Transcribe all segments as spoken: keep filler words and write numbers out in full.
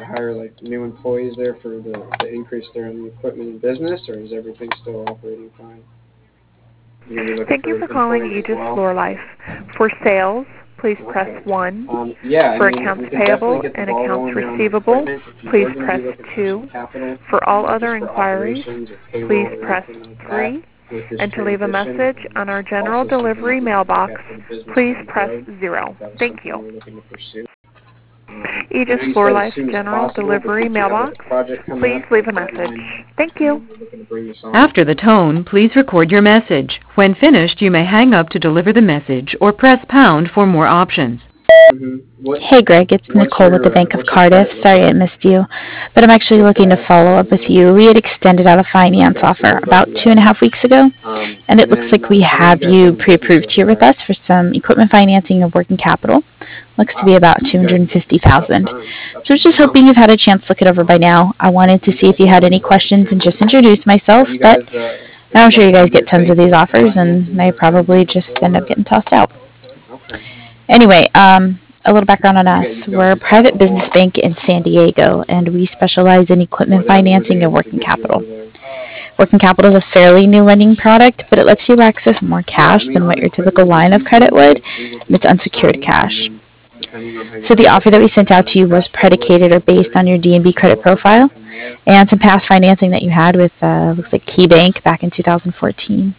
hire like new employees there for the, the increase there in the equipment and business, or is everything still operating fine? You're gonna be looking Thank you for for calling employees as Aegis well? Floor Life. For sales, please press Okay. one. Um, yeah, I For mean, accounts we can definitely payable get the and ball accounts rolling here on the receivable, equipment. If you please were going to press be looking for some two. capital, For all uh, other just for inquiries, operations or please payroll or press anything like that three. with this And to leave a transition, message um, on our it's general also something that delivery we could look mailbox, at for the business please down the press road, zero. if that was Thank something you. you were looking to pursue. Um, I Aegis know you Floor said as Life soon as General possible, but Delivery did you have like Mailbox, a project coming please up or leave a a message. deadline Thank when you. you were looking to bring this on? After the tone, please record your message. When finished, you may hang up to deliver the message or press pound for more options. Mm-hmm. What Hey Greg, it's What's Nicole with the your uh, Bank of What's your Cardiff. credit look Sorry I like? missed you, but I'm actually What's looking to that? follow up with you. We had extended out a finance Okay, so offer we'll go about through two that and a here. half weeks ago, Um, and and it looks then like we uh, how long you have guys been you in business pre-approved with you here with guys? us for some equipment financing and working capital. Looks to be Wow, about you guys have been through some tough two hundred fifty thousand dollars. times. That's So I was just phenomenal. hoping you've had a chance to look it over by now. I wanted to You see if guys you have had been any through questions and just extremely well. introduce myself, Have you but guys uh, now Have I'm you sure guys you guys been get good tons of these faithful with the offers, and financing I or probably lending just end up before? getting tossed out. Okay, Anyway, um, a little background on you us. got you've gone We're a through that private business before. bank in San Diego, and we specialize in equipment What uh, What was financing they and able to working get you capital. over there? Working capital is a fairly new lending product, but it lets you access more Yeah, cash I mean than what on your typical equipment, it's line of credit usually would, typically we'll and do it's like unsecured twenty, and cash. then depending on how your So the credit offer that we looks sent and out how to your you was cash flow looks predicated or from based there, on your we D and B can credit go ahead and go profile from there. and some past financing that you had with, uh, looks like KeyBank back in two thousand fourteen.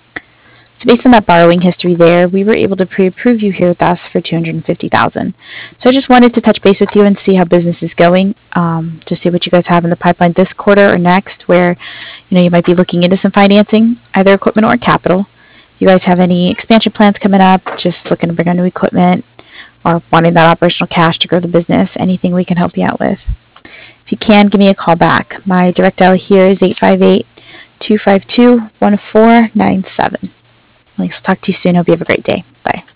So based on that borrowing history there, we were able to pre-approve you here with us for two hundred fifty thousand dollars. So I just wanted to touch base with you and see how business is going, um, to see what you guys have in the pipeline this quarter or next, where you know you might be looking into some financing, either equipment or capital. If you guys have any expansion plans coming up, just looking to bring on new equipment, or wanting that operational cash to grow the business, anything we can help you out with. If you can, give me a call back. My direct dial here is eight five eight, two five two, one four nine seven. I'll talk to you soon. Hope you have a great day. Bye.